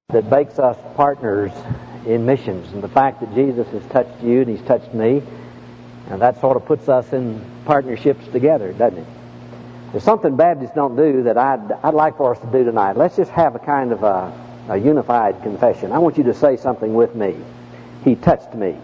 that makes us partners in missions. And the fact that Jesus has touched you and He's touched me, and that sort of puts us in partnerships together, doesn't it? There's something Baptists don't do that I'd like for us to do tonight. Let's just have a kind of a unified confession. I want you to say something with me. He touched me.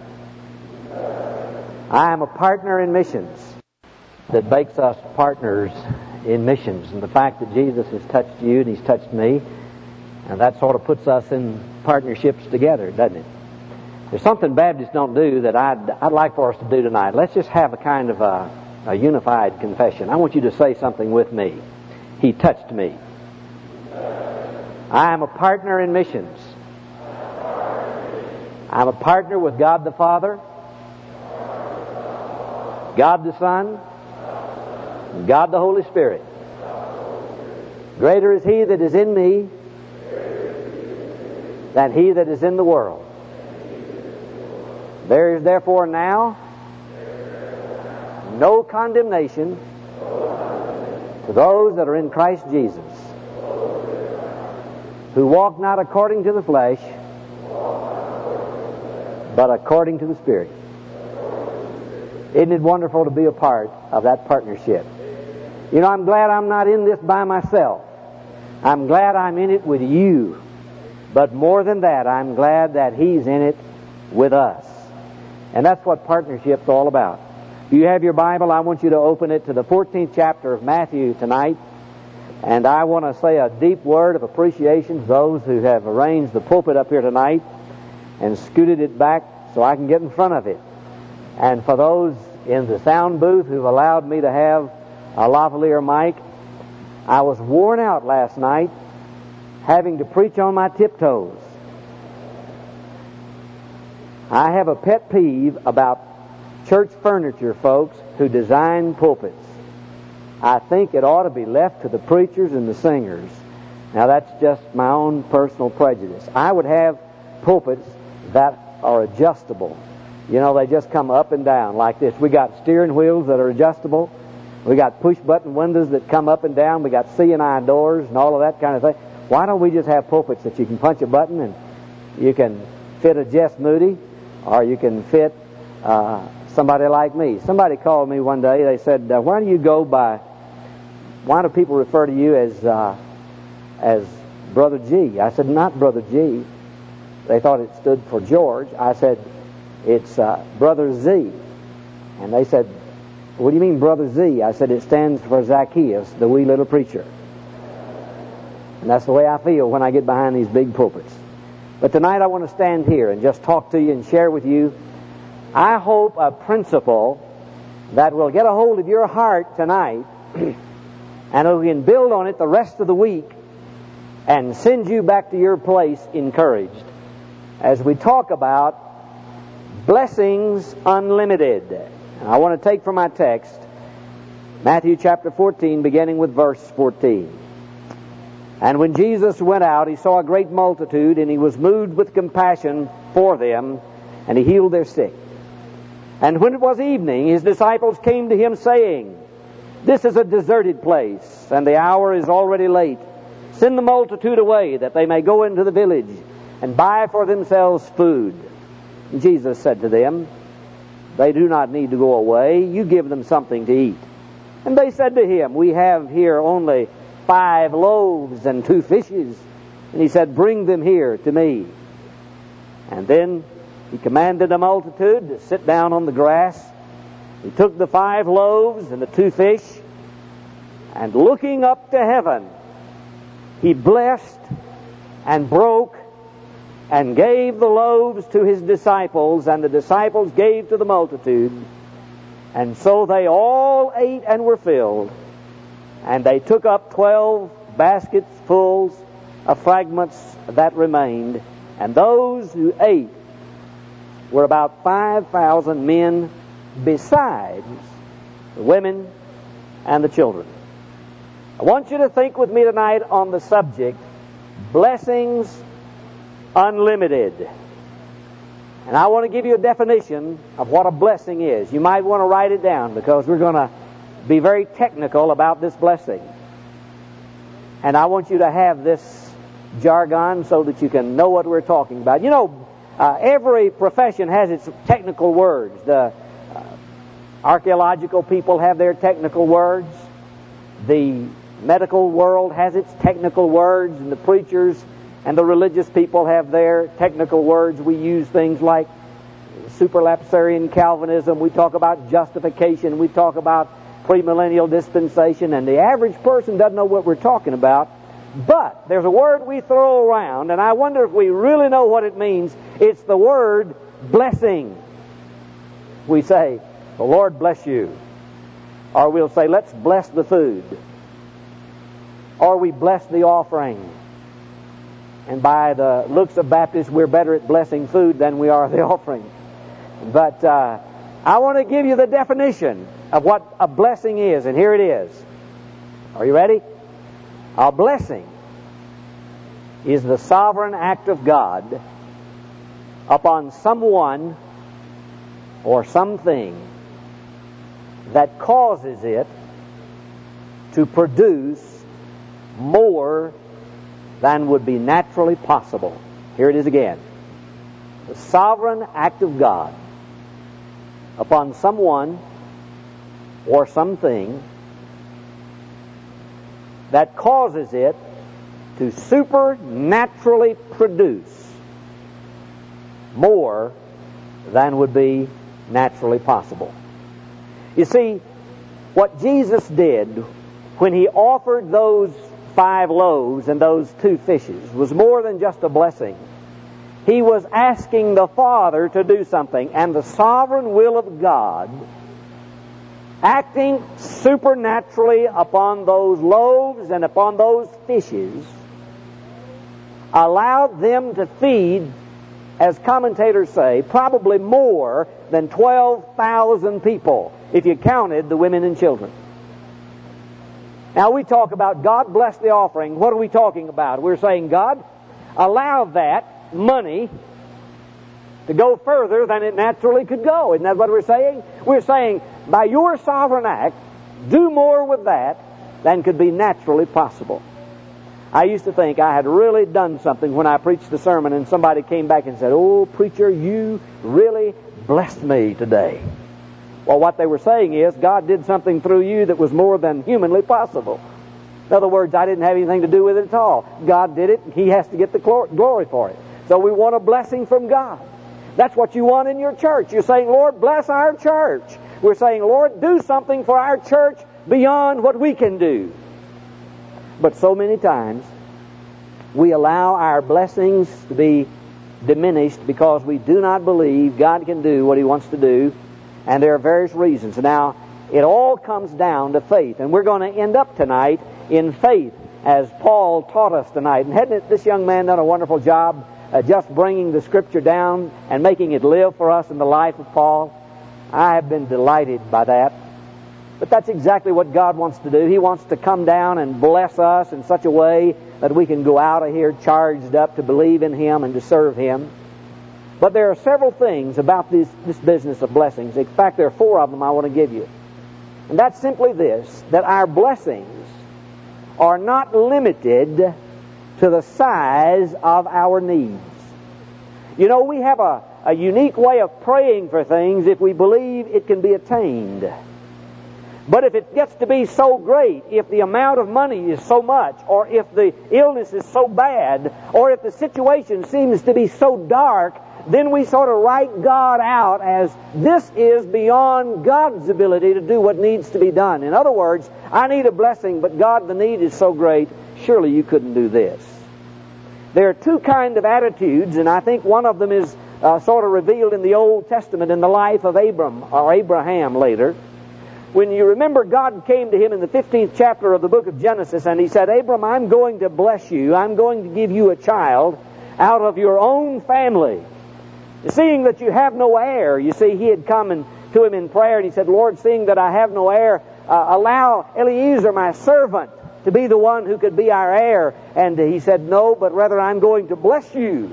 I am a partner in missions. That makes us partners in missions. And the fact that Jesus has touched you and He's touched me, and that sort of puts us in partnerships together, doesn't it? There's something Baptists don't do that I'd like for us to do tonight. Let's just have a kind of a unified confession. I want you to say something with me. He touched me. I am a partner in missions. I'm a partner with God the Father, God the Son, and God the Holy Spirit. Greater is He that is in me than he that is in the world. There is therefore now no condemnation to those that are in Christ Jesus, who walk not according to the flesh, but according to the Spirit. Isn't it wonderful to be a part of that partnership? You know, I'm glad I'm not in this by myself. I'm glad I'm in it with you. But more than that, I'm glad that He's in it with us. And that's what partnership's all about. If you have your Bible, I want you to open it to the 14th chapter of Matthew tonight. And I want to say a deep word of appreciation to those who have arranged the pulpit up here tonight and scooted it back so I can get in front of it. And for those in the sound booth who've allowed me to have a lavalier mic, I was worn out last night having to preach on my tiptoes. I have a pet peeve about church furniture folks who design pulpits. I think it ought to be left to the preachers and the singers. Now that's just my own personal prejudice. I would have pulpits that are adjustable. You know, they just come up and down like this. We got steering wheels that are adjustable. We got push-button windows that come up and down. We got C&I doors and all of that kind of thing. Why don't we just have pulpits that you can punch a button and you can fit a Jess Moody, or you can fit somebody like me? Somebody called me one day. They said, why do people refer to you as Brother G? I said, not Brother G. They thought it stood for George. I said, it's Brother Z. And they said, what do you mean, Brother Z? I said, it stands for Zacchaeus, the wee little preacher. And that's the way I feel when I get behind these big pulpits. But tonight I want to stand here and just talk to you and share with you, I hope, a principle that will get a hold of your heart tonight and we can build on it the rest of the week and send you back to your place encouraged as we talk about blessings unlimited. And I want to take from my text Matthew chapter 14, beginning with verse 14. And when Jesus went out, He saw a great multitude, and He was moved with compassion for them, and He healed their sick. And when it was evening, His disciples came to Him, saying, this is a deserted place, and the hour is already late. Send the multitude away, that they may go into the village and buy for themselves food. And Jesus said to them, they do not need to go away. You give them something to eat. And they said to Him, we have here only 5 loaves and 2 fishes. And He said, bring them here to me. And then He commanded the multitude to sit down on the grass. He took the 5 loaves and the 2 fish, and looking up to heaven, He blessed and broke and gave the loaves to His disciples, and the disciples gave to the multitude. And so they all ate and were filled. And they took up 12 baskets full of fragments that remained. And those who ate were about 5,000 men, besides the women and the children. I want you to think with me tonight on the subject, blessings unlimited. And I want to give you a definition of what a blessing is. You might want to write it down, because we're going to be very technical about this blessing. And I want you to have this jargon so that you can know what we're talking about. You know, every profession has its technical words. The archaeological people have their technical words. The medical world has its technical words, and the preachers and the religious people have their technical words. We use things like superlapsarian Calvinism. We talk about justification. We talk about premillennial dispensation, and the average person doesn't know what we're talking about. But there's a word we throw around, and I wonder if we really know what it means. It's the word blessing. We say, "The Lord bless you." Or we'll say, "Let's bless the food." Or we bless the offering. And by the looks of Baptists, we're better at blessing food than we are the offering. But I want to give you the definition of what a blessing is, and here it is. Are you ready? A blessing is the sovereign act of God upon someone or something that causes it to produce more than would be naturally possible. Here it is again. The sovereign act of God upon someone or something that causes it to supernaturally produce more than would be naturally possible. You see, what Jesus did when He offered those 5 loaves and those 2 fishes was more than just a blessing. He was asking the Father to do something, and the sovereign will of God, acting supernaturally upon those loaves and upon those fishes, allowed them to feed, as commentators say, probably more than 12,000 people, if you counted the women and children. Now we talk about God bless the offering. What are we talking about? We're saying, God, allow that money to go further than it naturally could go. Isn't that what we're saying? We're saying, by your sovereign act, do more with that than could be naturally possible. I used to think I had really done something when I preached the sermon and somebody came back and said, "Oh, preacher, you really blessed me today." Well, what they were saying is, God did something through you that was more than humanly possible. In other words, I didn't have anything to do with it at all. God did it, and He has to get the glory for it. So we want a blessing from God. That's what you want in your church. You're saying, "Lord, bless our church." We're saying, "Lord, do something for our church beyond what we can do." But so many times, we allow our blessings to be diminished because we do not believe God can do what He wants to do. And there are various reasons. Now, it all comes down to faith. And we're going to end up tonight in faith, as Paul taught us tonight. And hadn't this young man done a wonderful job just bringing the Scripture down and making it live for us in the life of Paul? I have been delighted by that. But that's exactly what God wants to do. He wants to come down and bless us in such a way that we can go out of here charged up to believe in Him and to serve Him. But there are several things about this business of blessings. In fact, there are 4 of them I want to give you. And that's simply this, that our blessings are not limited to the size of our needs. You know, we have a unique way of praying for things if we believe it can be attained. But if it gets to be so great, if the amount of money is so much, or if the illness is so bad, or if the situation seems to be so dark, then we sort of write God out as this is beyond God's ability to do what needs to be done. In other words, I need a blessing, but God, the need is so great, surely you couldn't do this. There are 2 kinds of attitudes, and I think one of them is sort of revealed in the Old Testament in the life of Abram, or Abraham later. When you remember, God came to him in the 15th chapter of the book of Genesis, and He said, "Abram, I'm going to bless you. I'm going to give you a child out of your own family. Seeing that you have no heir," you see, he had come to him in prayer, and he said, "Lord, seeing that I have no heir, allow Eliezer, my servant, to be the one who could be our heir." And he said, "No, but rather I'm going to bless you.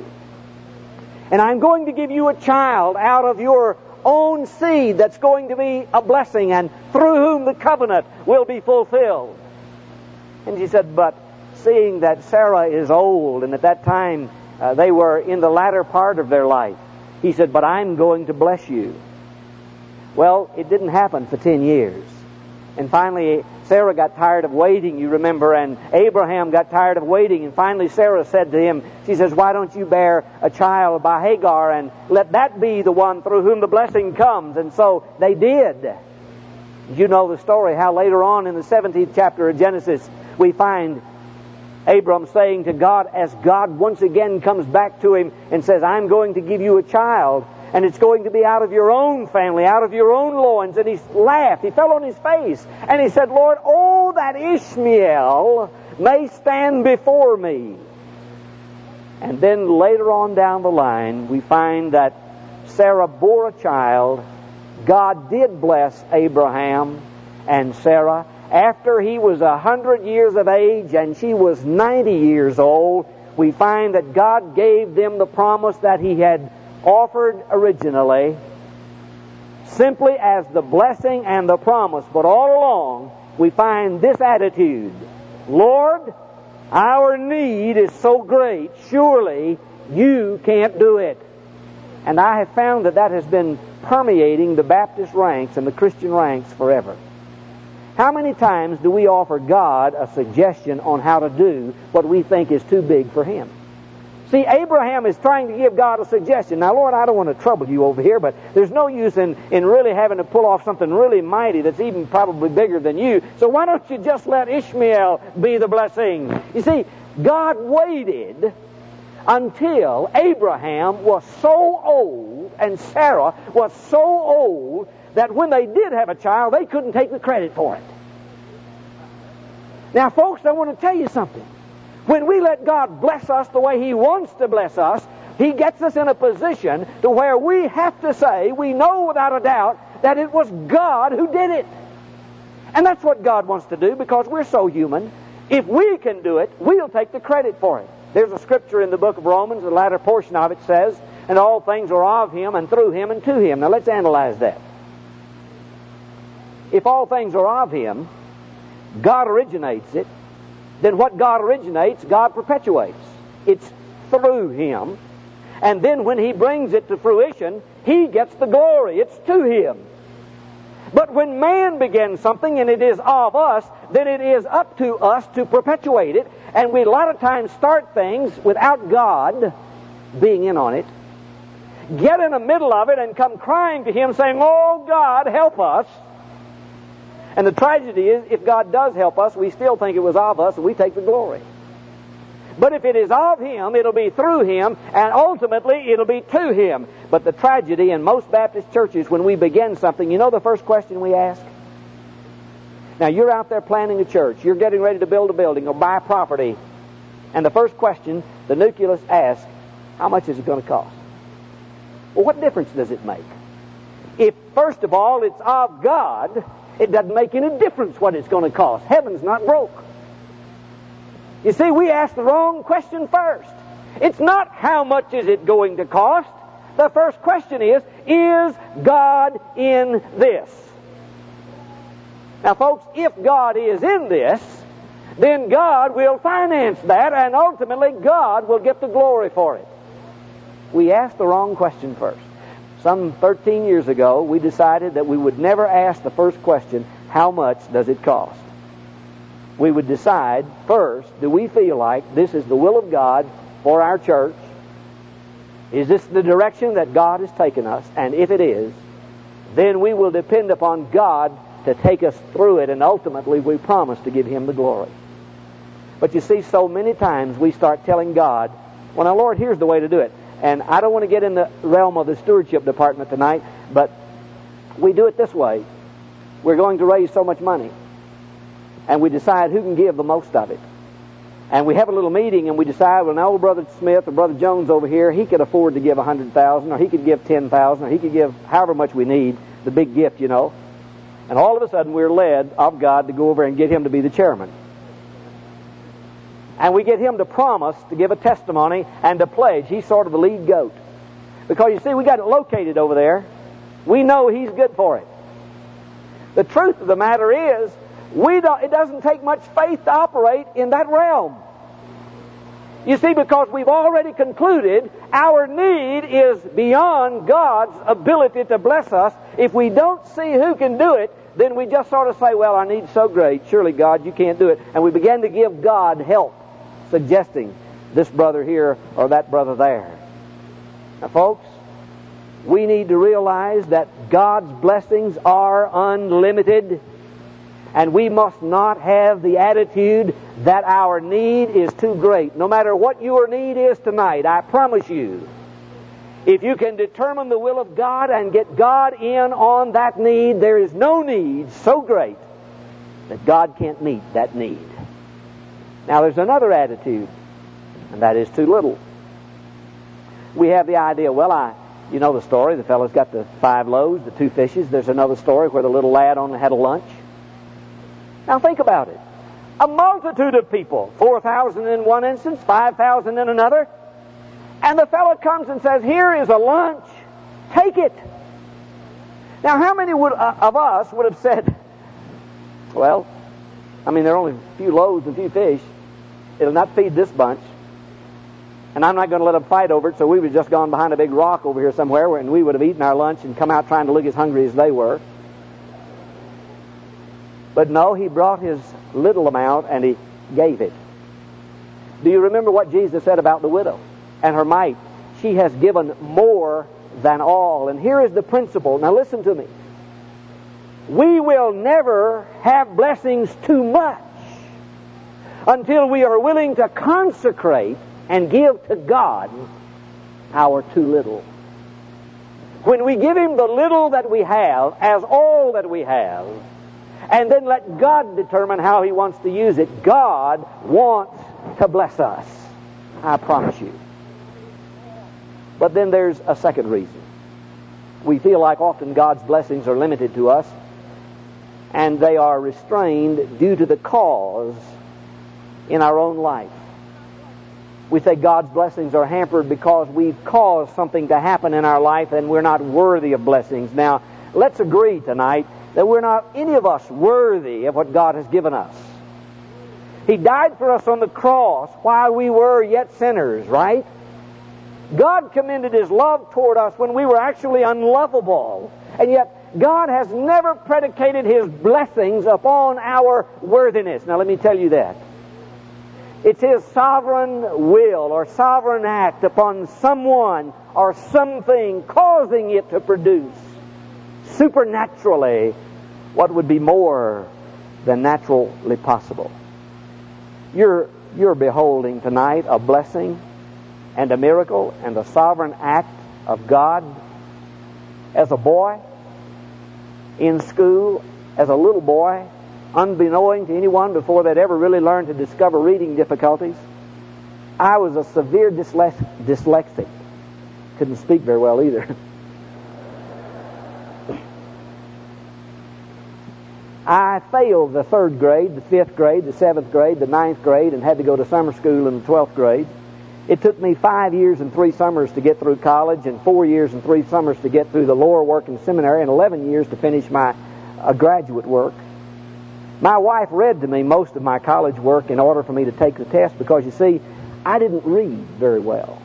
And I'm going to give you a child out of your own seed that's going to be a blessing, and through whom the covenant will be fulfilled." And he said, "But seeing that Sarah is old, and at that time they were in the latter part of their life, he said, "But I'm going to bless you." Well, it didn't happen for 10 years. And finally, Sarah got tired of waiting, you remember, and Abraham got tired of waiting. And finally, Sarah said to him, she says, "Why don't you bear a child by Hagar, and let that be the one through whom the blessing comes?" And so they did. You know the story, how later on in the 17th chapter of Genesis, we find Abram saying to God, as God once again comes back to him and says, "I'm going to give you a child, and it's going to be out of your own family, out of your own loins." And he laughed. He fell on his face. And he said, "Lord, oh, that Ishmael may stand before me." And then later on down the line, we find that Sarah bore a child. God did bless Abraham and Sarah. After he was 100 years of age and she was 90 years old, we find that God gave them the promise that he had offered originally, simply as the blessing and the promise. But all along, we find this attitude: "Lord, our need is so great, surely you can't do it." And I have found that that has been permeating the Baptist ranks and the Christian ranks forever. How many times do we offer God a suggestion on how to do what we think is too big for him? See, Abraham is trying to give God a suggestion. Now, Lord, I don't want to trouble you over here, but there's no use in really having to pull off something really mighty that's even probably bigger than you. So why don't you just let Ishmael be the blessing? You see, God waited until Abraham was so old and Sarah was so old that when they did have a child, they couldn't take the credit for it. Now, folks, I want to tell you something. When we let God bless us the way he wants to bless us, he gets us in a position to where we have to say, we know without a doubt, that it was God who did it. And that's what God wants to do, because we're so human. If we can do it, we'll take the credit for it. There's a scripture in the book of Romans, the latter portion of it says, "And all things are of him, and through him, and to him." Now let's analyze that. If all things are of him, God originates it, then what God originates, God perpetuates. It's through him. And then when he brings it to fruition, he gets the glory. It's to him. But when man begins something and it is of us, then it is up to us to perpetuate it. And we a lot of times start things without God being in on it, get in the middle of it and come crying to him saying, "Oh God, help us." And the tragedy is, if God does help us, we still think it was of us and we take the glory. But if it is of him, it'll be through him, and ultimately it'll be to him. But the tragedy in most Baptist churches, when we begin something, you know the first question we ask? Now, you're out there planning a church. You're getting ready to build a building or buy property. And the first question the nucleus asks, how much is it going to cost? Well, what difference does it make? If, first of all, it's of God, it doesn't make any difference what it's going to cost. Heaven's not broke. You see, we ask the wrong question first. It's not how much is it going to cost. The first question is God in this? Now, folks, if God is in this, then God will finance that, and ultimately God will get the glory for it. We asked the wrong question first. Some 13 years ago, we decided that we would never ask the first question, how much does it cost? We would decide first, do we feel like this is the will of God for our church? Is this the direction that God has taken us? And if it is, then we will depend upon God to take us through it, and ultimately we promise to give him the glory. But you see, so many times we start telling God, well, now, Lord, here's the way to do it. And I don't want to get in the realm of the stewardship department tonight, but we do it this way. We're going to raise so much money, and we decide who can give the most of it. And we have a little meeting, and we decide, well, now, Brother Smith or Brother Jones over here, he could afford to give $100,000, or he could give $10,000, or he could give however much we need, the big gift, you know. And all of a sudden, we're led of God to go over and get him to be the chairman. And we get him to promise to give a testimony and to pledge. He's sort of the lead goat. Because, you see, we got it located over there. We know he's good for it. The truth of the matter is, it doesn't take much faith to operate in that realm. You see, because we've already concluded our need is beyond God's ability to bless us. If we don't see who can do it, then we just sort of say, well, our need's so great, surely God, you can't do it. And we begin to give God help, suggesting this brother here or that brother there. Now, folks, we need to realize that God's blessings are unlimited, and we must not have the attitude that our need is too great. No matter what your need is tonight, I promise you, if you can determine the will of God and get God in on that need, there is no need so great that God can't meet that need. Now, there's another attitude, and that is too little. We have the idea, well, you know the story. The fellow's got the 5 loaves, the 2 fishes. There's another story where the little lad only had a lunch. Now think about it. A multitude of people, 4,000 in one instance, 5,000 in another. And the fellow comes and says, here is a lunch. Take it. Now how many of us would have said, well, there are only a few loaves and a few fish. It'll not feed this bunch. And I'm not going to let them fight over it, so we would have just gone behind a big rock over here somewhere, and we would have eaten our lunch and come out trying to look as hungry as they were. But no, he brought his little amount and he gave it. Do you remember what Jesus said about the widow and her mite? She has given more than all. And here is the principle. Now listen to me. We will never have blessings too much until we are willing to consecrate and give to God our too little. When we give Him the little that we have as all that we have, and then let God determine how He wants to use it, God wants to bless us. I promise you. But then there's a second reason. We feel like often God's blessings are limited to us, and they are restrained due to the cause in our own life. We say God's blessings are hampered because we've caused something to happen in our life and we're not worthy of blessings. Now, let's agree tonight that we're not any of us worthy of what God has given us. He died for us on the cross while we were yet sinners, right? God commended His love toward us when we were actually unlovable. And yet, God has never predicated His blessings upon our worthiness. Now, let me tell you that. It's His sovereign will or sovereign act upon someone or something causing it to produce supernaturally what would be more than naturally possible. You're beholding tonight a blessing and a miracle and a sovereign act of God. As a boy in school, as a little boy, unbeknown to anyone before they'd ever really learned to discover reading difficulties, I was a severe dyslexic. Couldn't speak very well either. I failed the 3rd grade, the 5th grade, the 7th grade, the 9th grade, and had to go to summer school in the 12th grade. It took me 5 years and 3 summers to get through college, and 4 years and 3 summers to get through the lower work in seminary, and 11 years to finish my graduate work. My wife read to me most of my college work in order for me to take the test because, you see, I didn't read very well.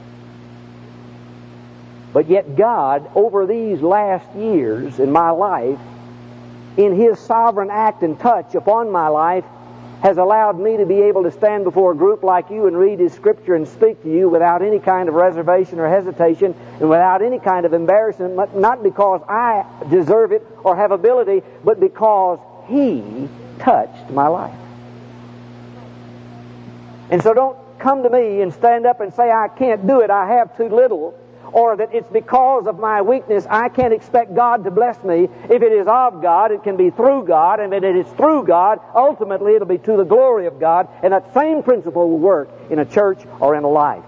But yet God, over these last years in my life, in His sovereign act and touch upon my life, has allowed me to be able to stand before a group like you and read His Scripture and speak to you without any kind of reservation or hesitation and without any kind of embarrassment, not because I deserve it or have ability, but because He touched my life. And so don't come to me and stand up and say, I can't do it, I have too little, or that it's because of my weakness I can't expect God to bless me. If it is of God, it can be through God, and if it is through God, ultimately it'll be to the glory of God, and that same principle will work in a church or in a life.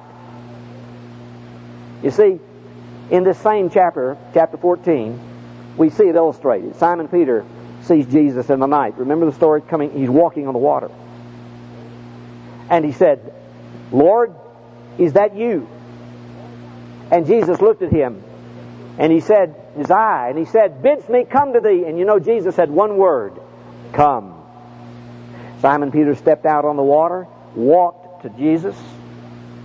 You see, in this same chapter 14, we see it illustrated. Simon Peter sees Jesus in the night. Remember the story coming? He's walking on the water. And he said, Lord, is that you? And Jesus looked at him and He said, His eye, and He said, bids me come to thee. And you know, Jesus said one word, come. Simon Peter stepped out on the water, walked to Jesus,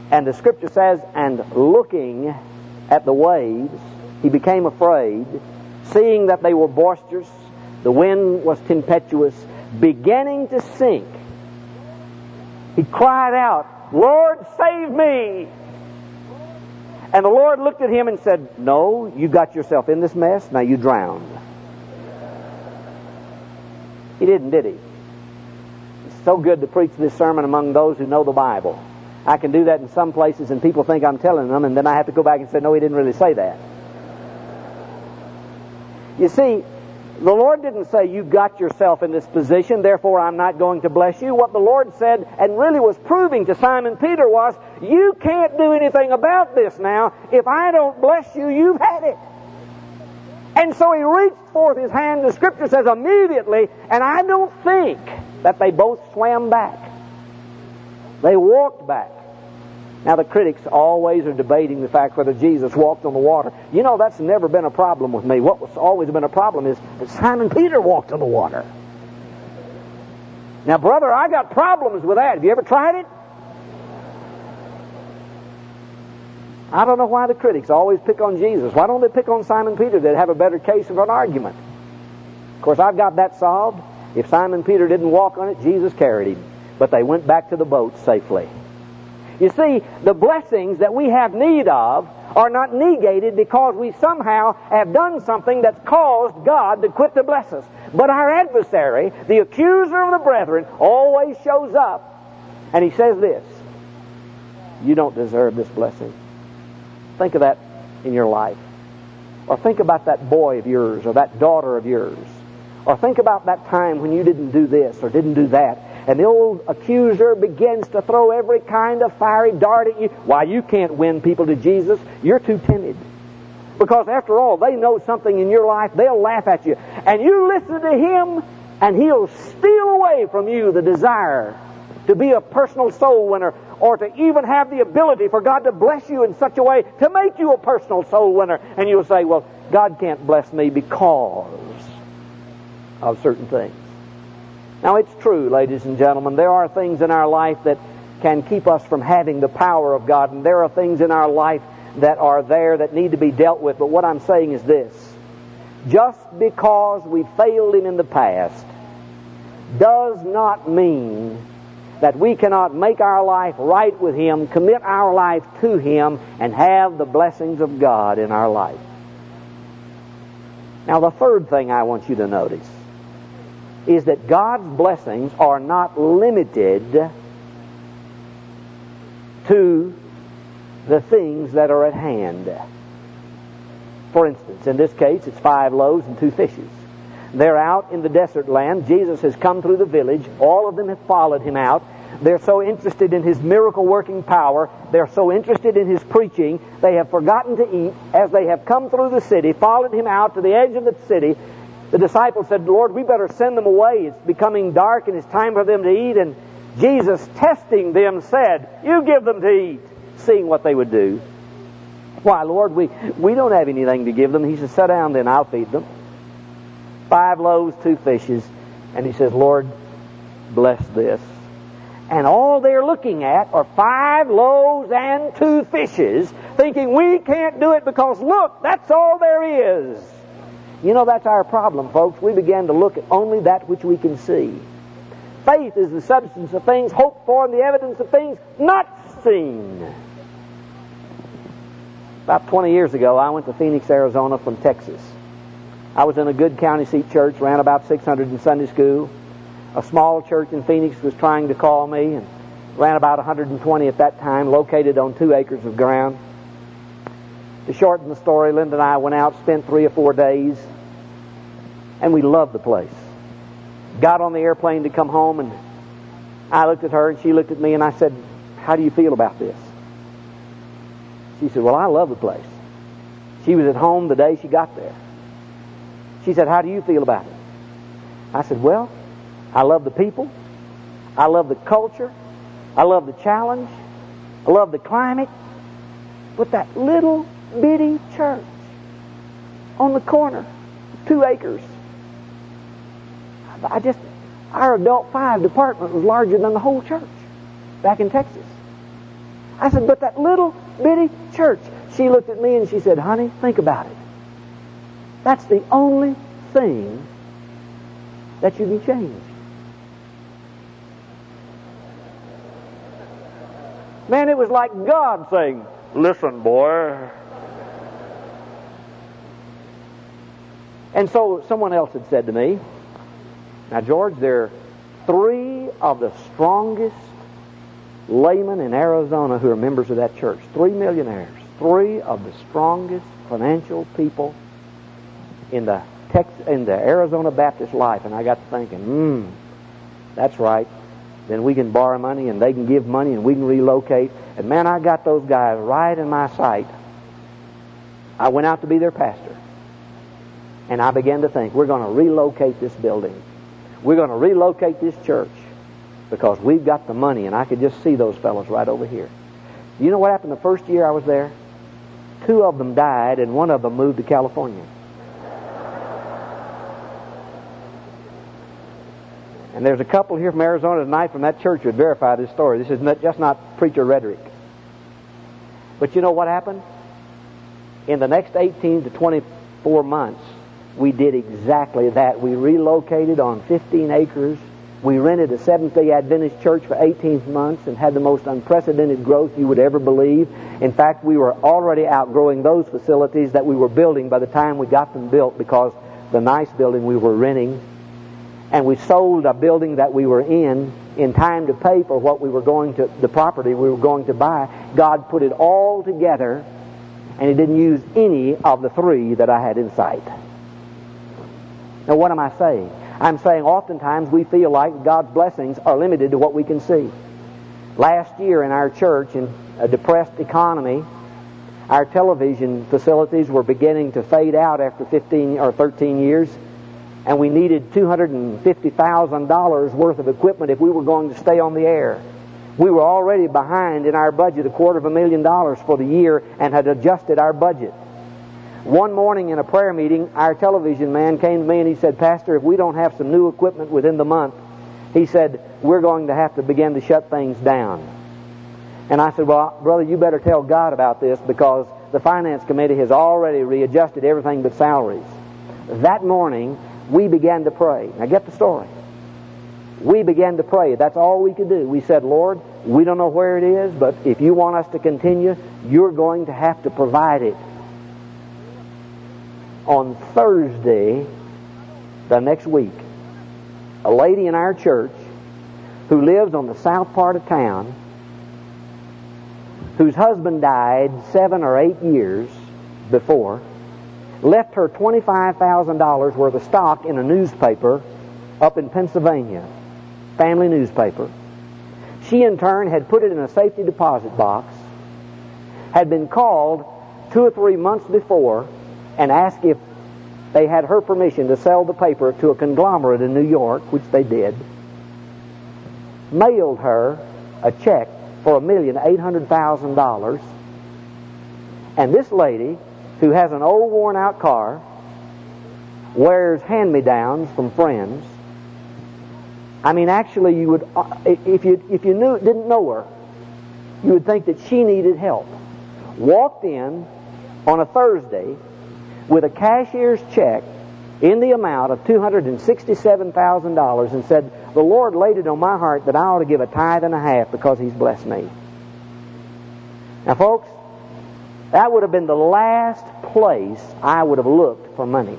And the Scripture says, and looking at the waves, he became afraid, seeing that they were boisterous, the wind was tempestuous, beginning to sink. He cried out, Lord, save me! And the Lord looked at him and said, no, you got yourself in this mess, now you drowned. He didn't, did he? It's so good to preach this sermon among those who know the Bible. I can do that in some places and people think I'm telling them, and then I have to go back and say, no, he didn't really say that. You see, the Lord didn't say, you got yourself in this position, therefore I'm not going to bless you. What the Lord said, and really was proving to Simon Peter, was, you can't do anything about this now. If I don't bless you, you've had it. And so he reached forth his hand, the Scripture says, immediately, and I don't think that they both swam back. They walked back. Now the critics always are debating the fact whether Jesus walked on the water. You know, that's never been a problem with me. What's always been a problem is that Simon Peter walked on the water. Now, brother, I got problems with that. Have you ever tried it? I don't know why the critics always pick on Jesus. Why don't they pick on Simon Peter? They'd have a better case of an argument. Of course, I've got that solved. If Simon Peter didn't walk on it, Jesus carried him. But they went back to the boat safely. You see, the blessings that we have need of are not negated because we somehow have done something that's caused God to quit to bless us. But our adversary, the accuser of the brethren, always shows up and he says this, you don't deserve this blessing. Think of that in your life. Or think about that boy of yours or that daughter of yours. Or think about that time when you didn't do this or didn't do that. And the old accuser begins to throw every kind of fiery dart at you. Why, you can't win people to Jesus. You're too timid. Because after all, they know something in your life. They'll laugh at you. And you listen to him, and he'll steal away from you the desire to be a personal soul winner, or to even have the ability for God to bless you in such a way to make you a personal soul winner. And you'll say, well, God can't bless me because of certain things. Now, it's true, ladies and gentlemen, there are things in our life that can keep us from having the power of God, and there are things in our life that are there that need to be dealt with. But what I'm saying is this: just because we failed Him in the past does not mean that we cannot make our life right with Him, commit our life to Him, and have the blessings of God in our life. Now, the third thing I want you to notice is that God's blessings are not limited to the things that are at hand. For instance, in this case, it's 5 loaves and 2 fishes. They're out in the desert land. Jesus has come through the village. All of them have followed Him out. They're so interested in His miracle-working power. They're so interested in His preaching. They have forgotten to eat. As they have come through the city, followed Him out to the edge of the city, the disciples said, Lord, we better send them away. It's becoming dark and it's time for them to eat. And Jesus, testing them, said, you give them to eat, seeing what they would do. Why, Lord, we don't have anything to give them. He says, sit down then, I'll feed them. 5 loaves, 2 fishes. And He says, Lord, bless this. And all they're looking at are 5 loaves and 2 fishes, thinking we can't do it because, look, that's all there is. You know, that's our problem, folks. We began to look at only that which we can see. Faith is the substance of things hoped for and the evidence of things not seen. About 20 years ago, I went to Phoenix, Arizona from Texas. I was in a good county seat church, ran about 600 in Sunday school. A small church in Phoenix was trying to call me, and ran about 120 at that time, located on 2 acres of ground. To shorten the story, Linda and I went out, spent 3 or 4 days, and we loved the place. Got on the airplane to come home, and I looked at her, and she looked at me, and I said, how do you feel about this? She said, well, I love the place. She was at home the day she got there. She said, how do you feel about it? I said, well, I love the people. I love the culture. I love the challenge. I love the climate. But that little bitty church on the corner, 2 acres. Our adult 5 department was larger than the whole church back in Texas. I said, but that little bitty church. She looked at me and she said, honey, think about it. That's the only thing that you can change. Man, it was like God saying, listen, boy. And so someone else had said to me, now, George, there are 3 of the strongest laymen in Arizona who are members of that church. 3 millionaires. 3 of the strongest financial people in the Arizona Baptist life. And I got to thinking, that's right. Then we can borrow money and they can give money and we can relocate. And man, I got those guys right in my sight. I went out to be their pastor. And I began to think, we're going to relocate this building. We're going to relocate this church because we've got the money. And I could just see those fellows right over here. You know what happened the first year I was there? 2 of them died and 1 of them moved to California. And there's a couple here from Arizona tonight from that church who would verify this story. This is just not preacher rhetoric. But you know what happened? In the next 18 to 24 months, we did exactly that. We relocated on 15 acres. We rented a Seventh-day Adventist church for 18 months and had the most unprecedented growth you would ever believe. In fact, we were already outgrowing those facilities that we were building by the time we got them built because the nice building we were renting. And we sold a building that we were in time to pay for what we were going to, the property we were going to buy. God put it all together, and He didn't use any of the 3 that I had in sight. Now, what am I saying? I'm saying oftentimes we feel like God's blessings are limited to what we can see. Last year in our church, in a depressed economy, our television facilities were beginning to fade out after 15 or 13 years. And we needed $250,000 worth of equipment if we were going to stay on the air. We were already behind in our budget, $250,000 for the year, and had adjusted our budget. One morning in a prayer meeting, our television man came to me and he said, Pastor, if we don't have some new equipment within the month, he said, we're going to have to begin to shut things down. And I said, well, brother, you better tell God about this because the finance committee has already readjusted everything but salaries. That morning, we began to pray. Now get the story. We began to pray. That's all we could do. We said, Lord, we don't know where it is, but if you want us to continue, you're going to have to provide it. On Thursday, the next week, a lady in our church who lives on the south part of town, whose husband died 7 or 8 years before, left her $25,000 worth of stock in a newspaper up in Pennsylvania, family newspaper. She in turn had put it in a safety deposit box, had been called 2 or 3 months before and asked if they had her permission to sell the paper to a conglomerate in New York, which they did, mailed her a check for $1,800,000, and this lady, who has an old worn-out car, wears hand-me-downs from friends. I mean, actually, you would, if you didn't know her, you would think that she needed help. Walked in on a Thursday with a cashier's check in the amount of $267,000 and said, the Lord laid it on my heart that I ought to give a tithe and a half because He's blessed me. Now, folks, that would have been the last place I would have looked for money.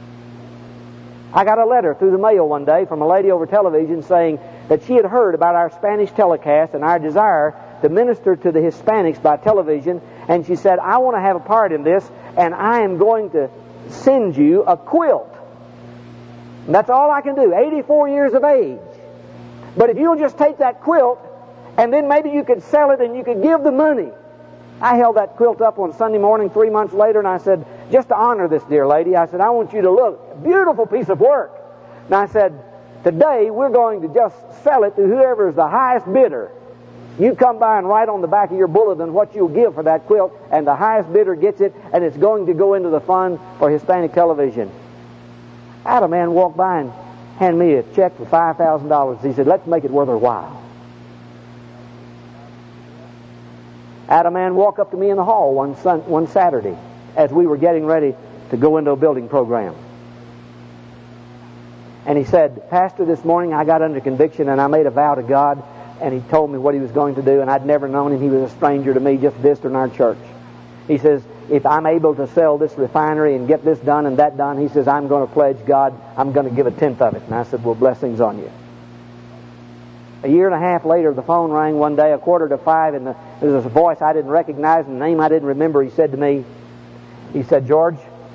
I got a letter through the mail one day from a lady over television saying that she had heard about our Spanish telecast and our desire to minister to the Hispanics by television, and she said, I want to have a part in this, and I am going to send you a quilt. And that's all I can do, 84 years of age. But if you'll just take that quilt, and then maybe you could sell it and you could give the money. I held that quilt up on Sunday morning 3 months later, and I said, just to honor this dear lady, I said, I want you to look. Beautiful piece of work. And I said, today we're going to just sell it to whoever is the highest bidder. You come by and write on the back of your bulletin what you'll give for that quilt, and the highest bidder gets it, and it's going to go into the fund for Hispanic television. I had a man walk by and hand me a check for $5,000. He said, let's make it worth her while. I had a man walk up to me in the hall one Saturday as we were getting ready to go into a building program. And he said, "Pastor, this morning I got under conviction and I made a vow to God," and he told me what he was going to do, and I'd never known him. He was a stranger to me, just visiting our church. He says, "If I'm able to sell this refinery and get this done and that done," he says, "I'm going to pledge God, I'm going to give 1/10 of it." And I said, "Well, blessings on you." A year and a half later, the phone rang one day, 4:45, and there was a voice I didn't recognize and a name I didn't remember. He said to me, he said, "George,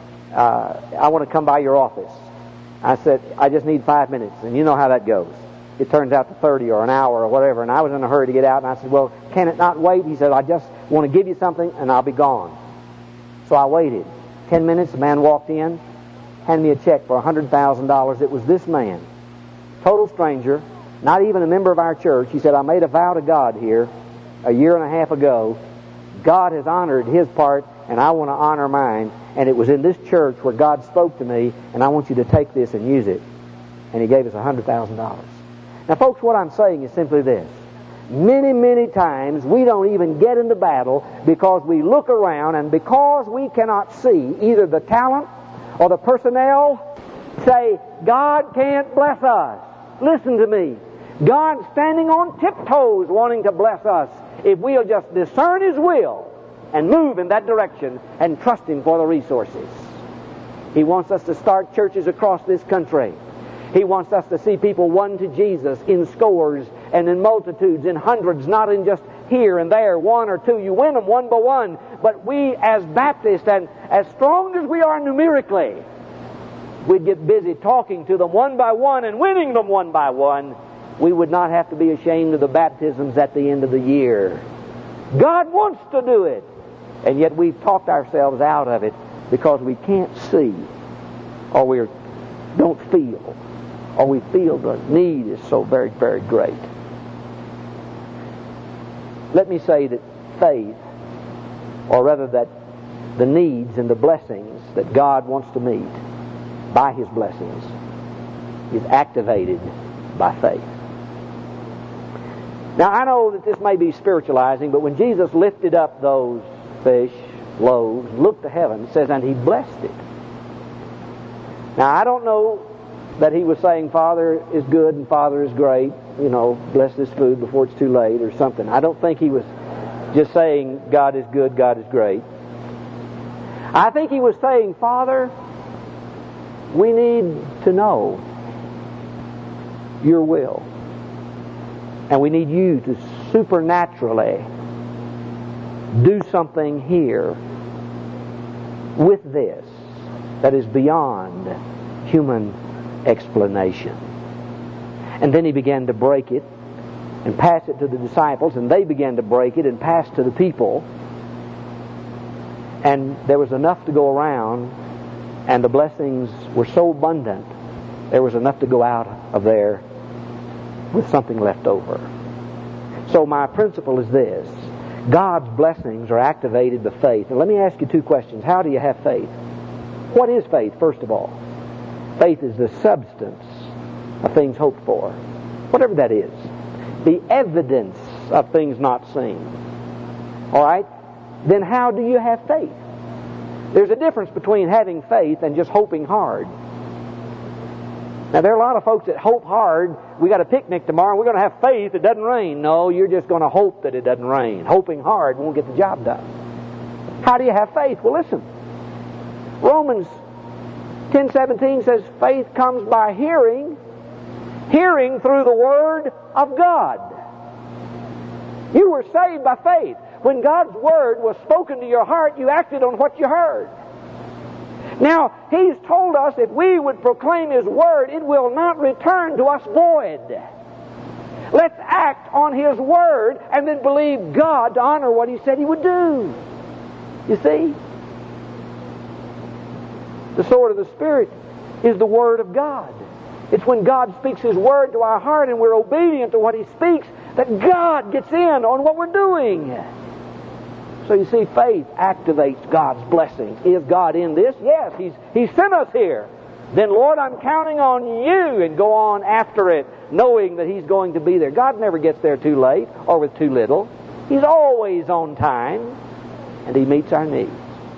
I want to come by your office." I said, "I just need 5 minutes." And you know how that goes. It turns out to 30 or an hour or whatever, and I was in a hurry to get out, and I said, "Well, can it not wait?" He said, "I just want to give you something, and I'll be gone." So I waited. 10 minutes, the man walked in, handed me a check for $100,000. It was this man, total stranger, not even a member of our church. He said, "I made a vow to God here a year and a half ago. God has honored His part, and I want to honor mine. And it was in this church where God spoke to me, and I want you to take this and use it." And he gave us $100,000. Now, folks, what I'm saying is simply this. Many, many times we don't even get into battle because we look around, and because we cannot see either the talent or the personnel, say, "God can't bless us." Listen to me. God's standing on tiptoes wanting to bless us if we'll just discern His will and move in that direction and trust Him for the resources. He wants us to start churches across this country. He wants us to see people won to Jesus in scores and in multitudes, in hundreds, not in just here and there, one or two. You win them one by one. But we as Baptists, and as strong as we are numerically, we'd get busy talking to them one by one and winning them one by one. We would not have to be ashamed of the baptisms at the end of the year. God wants to do it. And yet we've talked ourselves out of it because we can't see, or we don't feel, or we feel the need is so very, very great. Let me say that faith, or rather that the needs and the blessings that God wants to meet by His blessings, is activated by faith. Now, I know that this may be spiritualizing, but when Jesus lifted up those fish, loaves, looked to heaven, it says, and He blessed it. Now, I don't know that He was saying, "Father is good and Father is great, bless this food before it's too late," or something. I don't think He was just saying, "God is good, God is great." I think He was saying, "Father, we need to know Your will. And we need You to supernaturally do something here with this that is beyond human explanation." And then He began to break it and pass it to the disciples, and they began to break it and pass to the people. And there was enough to go around, and the blessings were so abundant, there was enough to go out of there with something left over. So my principle is this. God's blessings are activated by faith. And let me ask you two questions. How do you have faith? What is faith, first of all? Faith is the substance of things hoped for, whatever that is. The evidence of things not seen. All right? Then how do you have faith? There's a difference between having faith and just hoping hard. Now, there are a lot of folks that hope hard. We got a picnic tomorrow, we're going to have faith it doesn't rain. No, you're just going to hope that it doesn't rain. Hoping hard won't get the job done. How do you have faith? Well, listen. Romans 10:17 says, faith comes by hearing, hearing through the Word of God. You were saved by faith. When God's Word was spoken to your heart, you acted on what you heard. Now, He's told us if we would proclaim His Word, it will not return to us void. Let's act on His Word and then believe God to honor what He said He would do. You see? The sword of the Spirit is the Word of God. It's when God speaks His Word to our heart and we're obedient to what He speaks that God gets in on what we're doing. So you see, faith activates God's blessings. Is God in this? Yes, He's sent us here. Then, Lord, I'm counting on You, and go on after it, knowing that He's going to be there. God never gets there too late or with too little. He's always on time, and He meets our needs.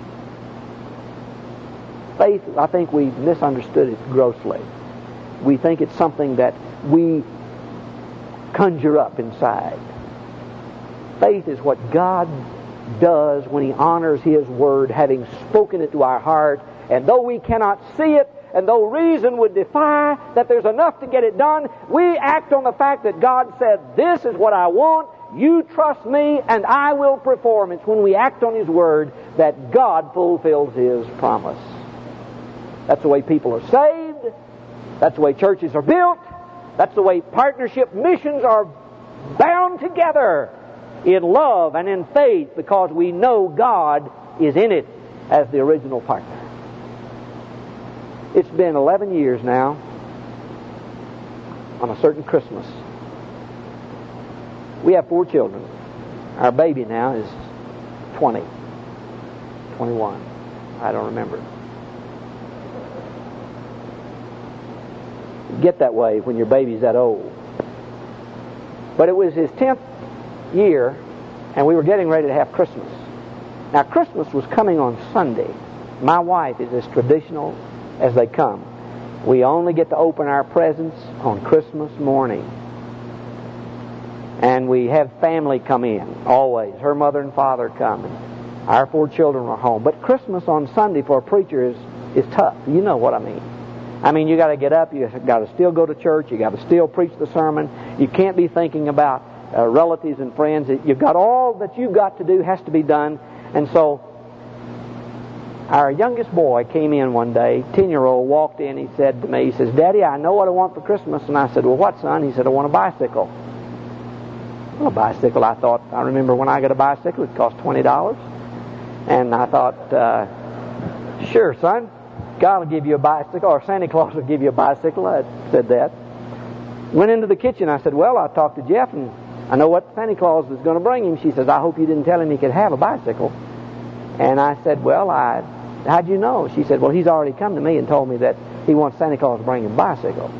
Faith, I think we misunderstood it grossly. We think it's something that we conjure up inside. Faith is what God does when He honors His Word, having spoken it to our heart. And though we cannot see it, and though reason would defy that there's enough to get it done, we act on the fact that God said, this is what I want, you trust me, and I will perform. It's when we act on His Word that God fulfills His promise. That's the way people are saved. That's the way churches are built. That's the way partnership missions are bound together in love and in faith, because we know God is in it as the original partner. It's been 11 years now, on a certain Christmas. We have 4 children. Our baby now is 20, 21. I don't remember. You get that way when your baby's that old. But it was his 10th year, and we were getting ready to have Christmas. Now, Christmas was coming on Sunday. My wife is as traditional as they come. We only get to open our presents on Christmas morning. And we have family come in, always. Her mother and father come, and our 4 children are home. But Christmas on Sunday for a preacher is tough. You know what I mean. I mean, you got to get up, you got to still go to church, you got to still preach the sermon. You can't be thinking about relatives and friends. You've got all that you've got to do has to be done. And so our youngest boy came in one day, 10-year-old, walked in, he said to me, he says, Daddy, I know what I want for Christmas. And I said, well, what, son? He said, I want a bicycle. Well, a bicycle, I remember when I got a bicycle, it cost $20. And I thought, sure, son, God will give you a bicycle, or Santa Claus will give you a bicycle. I said that. Went into the kitchen, I said, well, I talked to Jeff, and I know what Santa Claus was going to bring him. She says, I hope you didn't tell him he could have a bicycle. And I said, well, how'd you know? She said, well, he's already come to me and told me that he wants Santa Claus to bring him a bicycle.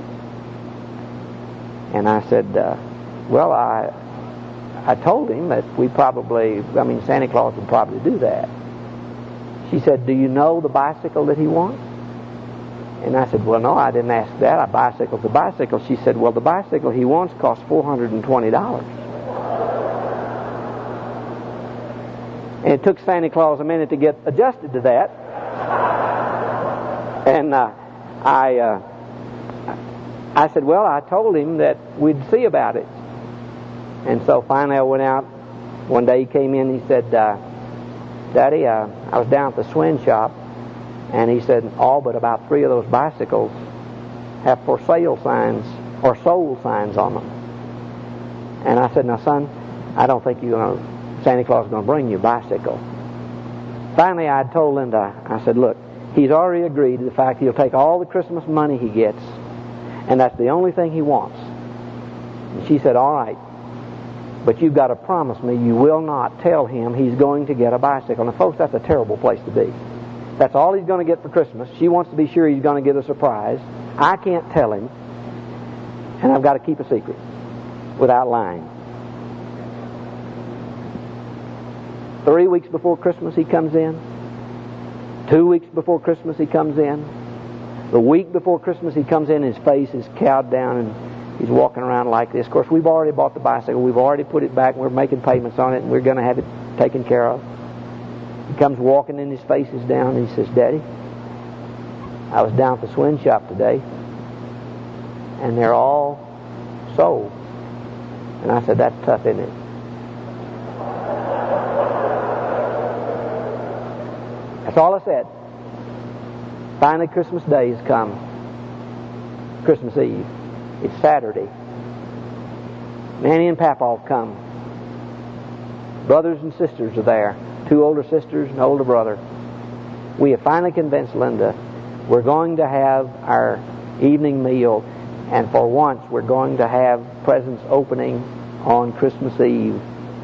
And I said, well, I told him that Santa Claus would probably do that. She said, do you know the bicycle that he wants? And I said, well, no, I didn't ask that. A bicycle's a bicycle. She said, well, the bicycle he wants costs $420. And it took Santa Claus a minute to get adjusted to that. And I said, well, I told him that we'd see about it. And so finally I went out. One day he came in and he said, Daddy, I was down at the Swin shop, and he said all but about 3 of those bicycles have for sale signs or sold signs on them. And I said, now son, I don't think Santa Claus is going to bring you a bicycle. Finally I told Linda, I said, look, he's already agreed to the fact he'll take all the Christmas money he gets, and that's the only thing he wants. And she said, all right, but you've got to promise me you will not tell him he's going to get a bicycle. Now, folks, that's a terrible place to be. That's all he's going to get for Christmas. She wants to be sure he's going to get a surprise. I can't tell him, and I've got to keep a secret without lying. 3 weeks before Christmas, he comes in. 2 weeks before Christmas, he comes in. The week before Christmas, he comes in, his face is cowed down, and he's walking around like this. Of course, we've already bought the bicycle. We've already put it back. We're making payments on it, and we're going to have it taken care of. He comes walking in, his face is down, and he says, Daddy, I was down at the Swin shop today, and they're all sold. And I said, that's tough, isn't it? That's all I said. Finally, Christmas Day has come. Christmas Eve. It's Saturday. Nanny and Papa have come. Brothers and sisters are there. 2 older sisters and an older brother. We have finally convinced Linda we're going to have our evening meal, and for once we're going to have presents opening on Christmas Eve.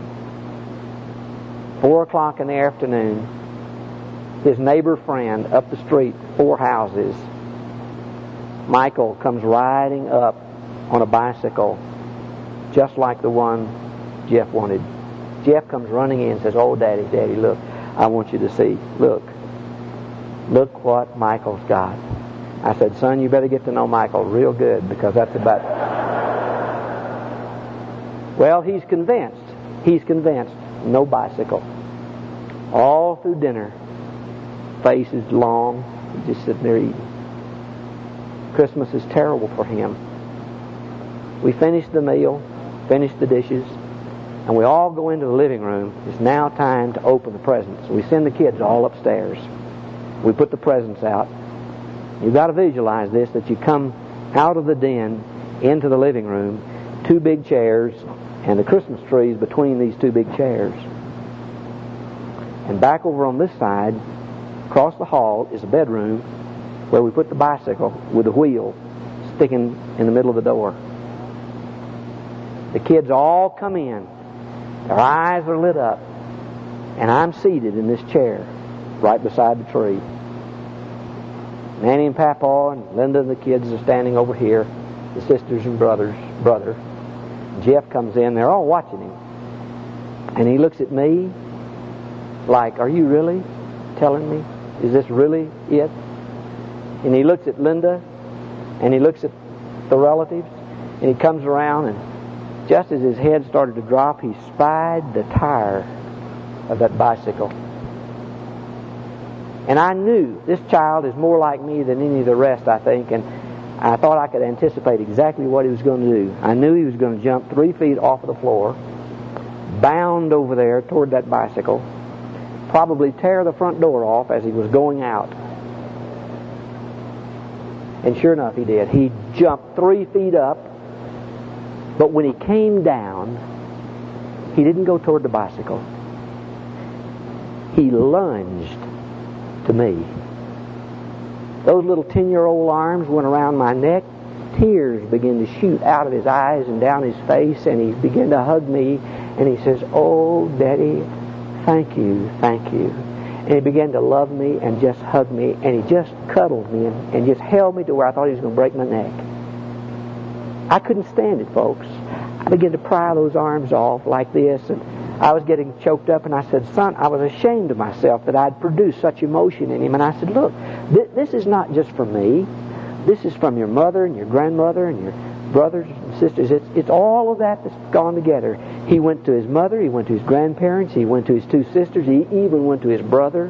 4 o'clock in the afternoon, his neighbor friend up the street, 4 houses, Michael, comes riding up on a bicycle just like the one Jeff wanted. Jeff comes running in and says, "Oh, Daddy, look, I want you to see. Look what Michael's got." I said, "Son, you better get to know Michael real good, because that's about..." Well, he's convinced. No bicycle. All through dinner, face is long, he's just sitting there eating. Christmas is terrible for him. We finish the meal, finish the dishes, and we all go into the living room. It's now time to open the presents. We send the kids all upstairs. We put the presents out. You've got to visualize this, that you come out of the den into the living room, 2 big chairs, and the Christmas trees between these 2 big chairs. And back over on this side, across the hall, is a bedroom where we put the bicycle with the wheel sticking in the middle of the door. The kids all come in. Their eyes are lit up. And I'm seated in this chair right beside the tree. Nanny and Papa and Linda and the kids are standing over here. The sisters and brother. Jeff comes in. They're all watching him. And he looks at me like, "Are you really telling me? Is this really it?" And he looks at Linda, and he looks at the relatives, and he comes around, and just as his head started to drop, he spied the tire of that bicycle. And I knew this child is more like me than any of the rest, I think, and I thought I could anticipate exactly what he was going to do. I knew he was going to jump 3 feet off of the floor, bound over there toward that bicycle, probably tear the front door off as he was going out. And sure enough, he did. He jumped 3 feet up, but when he came down, he didn't go toward the bicycle. He lunged to me. Those little 10-year-old arms went around my neck. Tears began to shoot out of his eyes and down his face, and he began to hug me, and he says, "Oh, Daddy, thank you, thank you." And he began to love me and just hug me, and he just cuddled me and just held me to where I thought he was going to break my neck. I couldn't stand it, folks. I began to pry those arms off like this, and I was getting choked up, and I said, "Son," I was ashamed of myself that I'd produced such emotion in him, and I said, "Look, this is not just for me. This is from your mother and your grandmother and your brothers and sisters. It's all of that that's gone together." He went to his mother, he went to his grandparents, he went to his 2 sisters, he even went to his brother.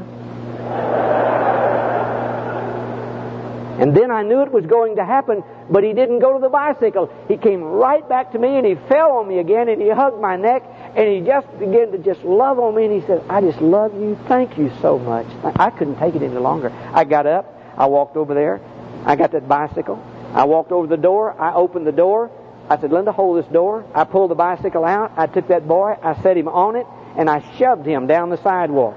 And then I knew it was going to happen, but he didn't go to the bicycle. He came right back to me, and he fell on me again, and he hugged my neck, and he just began to just love on me, and he said, "I just love you. Thank you so much." I couldn't take it any longer. I got up, I walked over there, I got that bicycle, I walked over the door, I opened the door, I said, "Linda, hold this door." I pulled the bicycle out, I took that boy, I set him on it, and I shoved him down the sidewalk.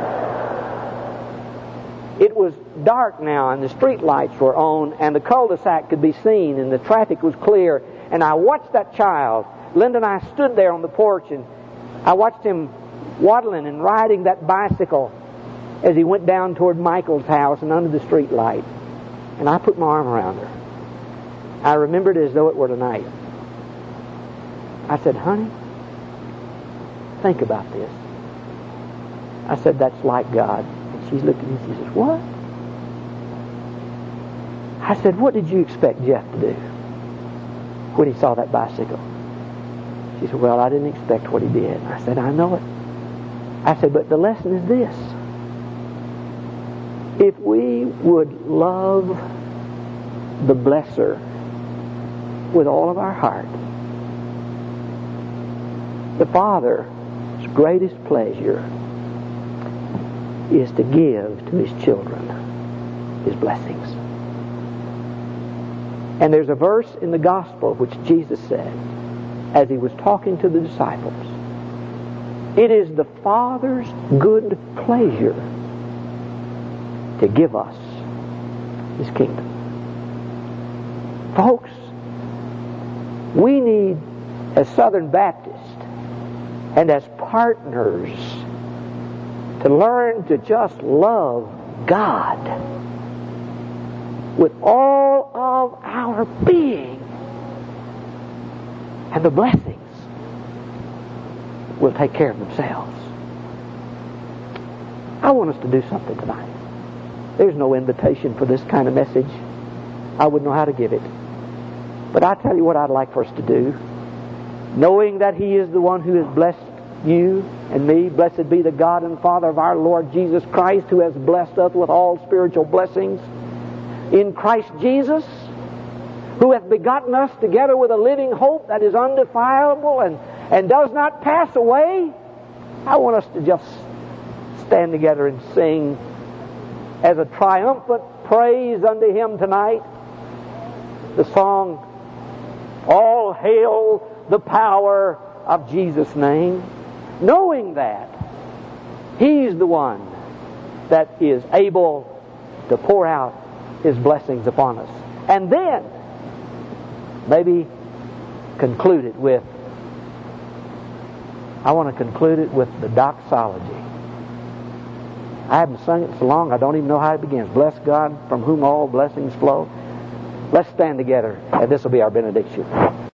It was dark now, and the street lights were on, and the cul-de-sac could be seen, and the traffic was clear, and I watched that child. Linda and I stood there on the porch, and I watched him waddling and riding that bicycle as he went down toward Michael's house and under the street light. And I put my arm around her. I remembered it as though it were tonight. I said, "Honey, think about this." I said, "That's like God." And she looked at me and she says, "What?" I said, "What did you expect Jeff to do when he saw that bicycle?" She said, "Well, I didn't expect what he did." I said, "I know it." I said, "But the lesson is this. If we would love the blesser with all of our heart, the Father's greatest pleasure is to give to His children His blessings." And there's a verse in the Gospel which Jesus said as He was talking to the disciples, "It is the Father's good pleasure to give us His kingdom." Folks, we need, as Southern Baptists and as partners, to learn to just love God with all of our being and the blessings will take care of themselves. I want us to do something tonight. There's no invitation for this kind of message. I wouldn't know how to give it. But I tell you what I'd like for us to do. Knowing that He is the one who has blessed you and me. Blessed be the God and Father of our Lord Jesus Christ, who has blessed us with all spiritual blessings in Christ Jesus, who hath begotten us together with a living hope that is undefilable and does not pass away. I want us to just stand together and sing as a triumphant praise unto Him tonight the song, All Hail the Power of Jesus' Name, knowing that He's the one that is able to pour out His blessings upon us. And then maybe conclude it with, I want to conclude it with the doxology. I haven't sung it so long, I don't even know how it begins. Bless God from whom all blessings flow. Let's stand together, and this will be our benediction.